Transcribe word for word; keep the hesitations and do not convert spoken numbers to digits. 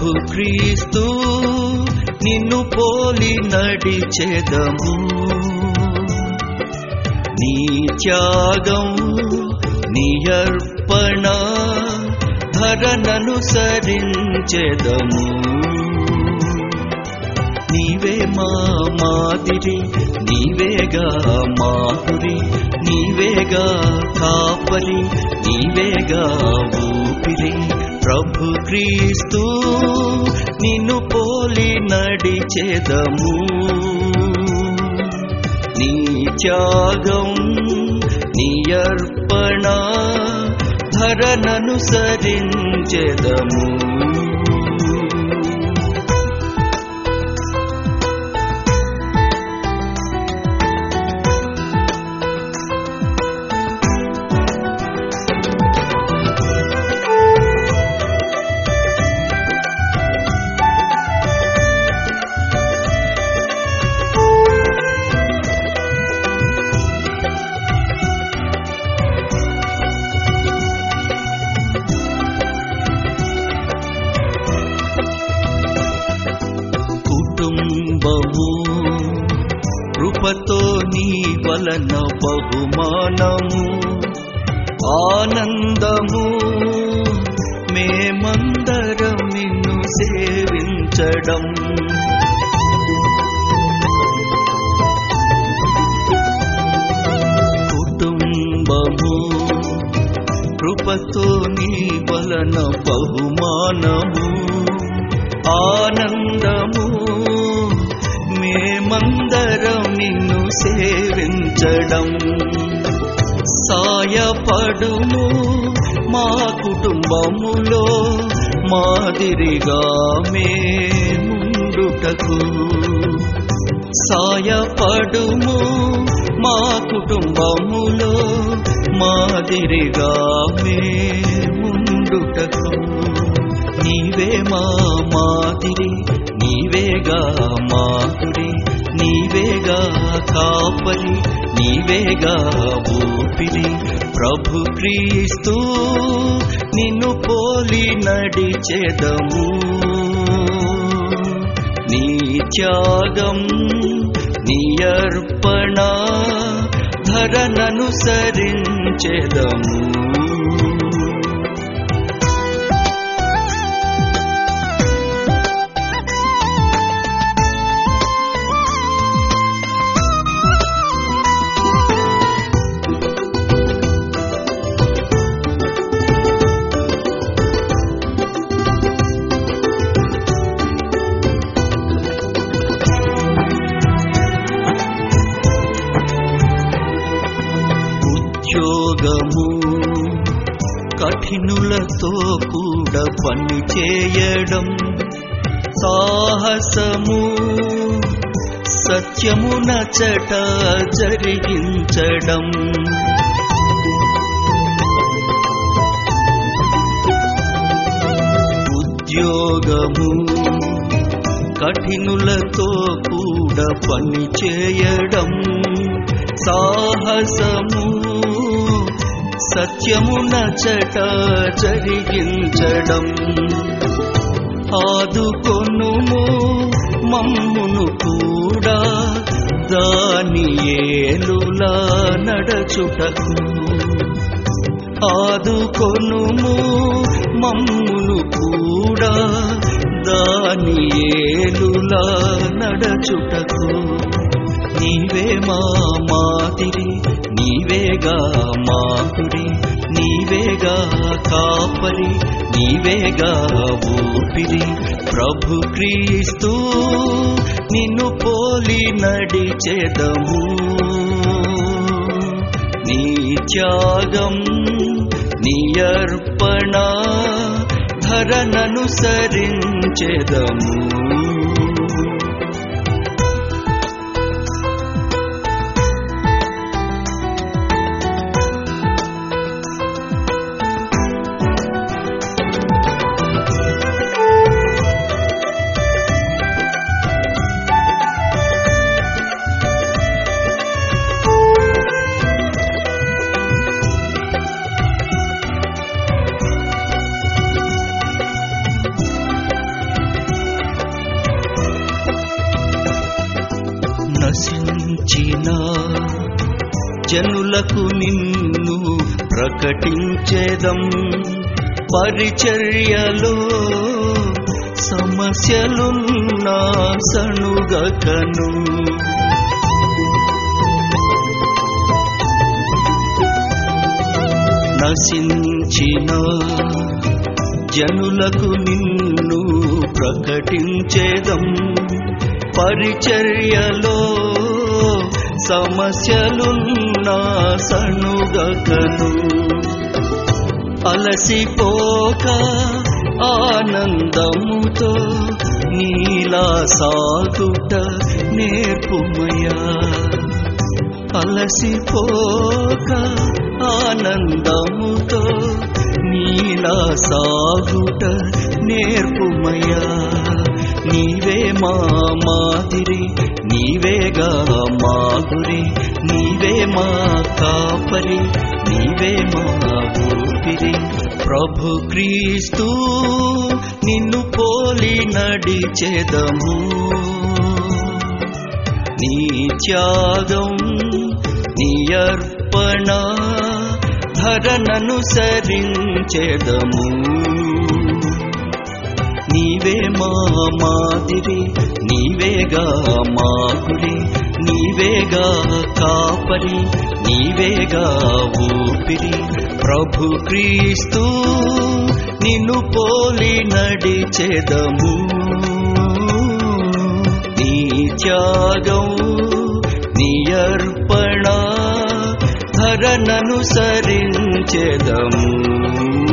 ప్రభు క్రీస్తు నిన్ను పోలి నడిచెదము. నీ త్యాగం నీ అర్పణ ధరననుసరించెదము. నీవే మా మాదిరి, నీవేగా మాధురి, నీవేగా కాపరి, నీవేగా ఊపిరి. ప్రభు క్రీస్తు నిన్ను పోలి నడిచెదము. నీ త్యాగం నీ అర్పణ ధరననుసరించెదము. కుటుంబము కృపతో నీ వలన బహుమానము ఆనందము మేమందరం నిన్ను సేవించడం. కుటుంబము కృపతో నీ వలన బహుమానము ఆనందము మేమందరం నిన్ను సేవించడం. సాయపడుము మా కుటుంబములో మాదిరిగా మేముండుటకు. సాయపడుము మా కుటుంబములో మాదిరిగా మేముండుటకు. నీవే మా మాదిరి, నీవేగా మాధురి, నీవేగా కాపరి, నీవేగా ఊపిరి. ప్రభు క్రీస్తు నిన్ను పోలి నడిచెదము. నీ త్యాగం నీ అర్పణ ధరననుసరించెదము. ఉద్యోగము కఠినులతో కూడా పని చేయడం, సాహసము సత్యమునచట జరిగించడం. ఉద్యోగము కఠినులతో కూడా పని చేయడం, సాహసము సత్యమునచట జరిగించడం. ఆదుకొనుము మమ్మును కూడా దానియేలులా నడచుటకు. ఆదుకొనుము మమ్మును కూడా దానియేలులా నడచుటకు. నీవే మా మాదిరి, నీవేగా మాధురి, నీవేగా కాపరి, నీవేగా ఊపిరి. ప్రభు క్రీస్తు నిన్ను పోలి నడిచెదము. నీ త్యాగం నీ అర్పణ ధరననుసరించెదము. జనులకు నిన్ను ప్రకటించేదం పరిచర్యలో సమస్యలున్నా సణుగకను నశించిన జనులకు నిన్ను ప్రకటించేదం పరిచర్యలో సమస్యలున్నా సణుగకను అలసిపోక ఆనందముతో నీలా సాగుట నేర్పుమయా అలసిపోక ఆనందముతో నీలా సాగుట నేర్పుమయా నీవే మా మాదిరి నీవేగా మా గురి నీవే మా కాపరి నీవే మా ఊపిరి ప్రభు క్రీస్తు నిన్ను పోలి నడిచెదము నీ త్యాగం నీ అర్పణ ధరననుసరించెదము నీవే మా మాదిరి నీవేగా మా గురి నీవేగా కాపరి నీవేగా ఊపిరి ప్రభు క్రీస్తు నిన్ను పోలి నడిచెదము నీ త్యాగం నీ అర్పణ ధరననుసరించెదము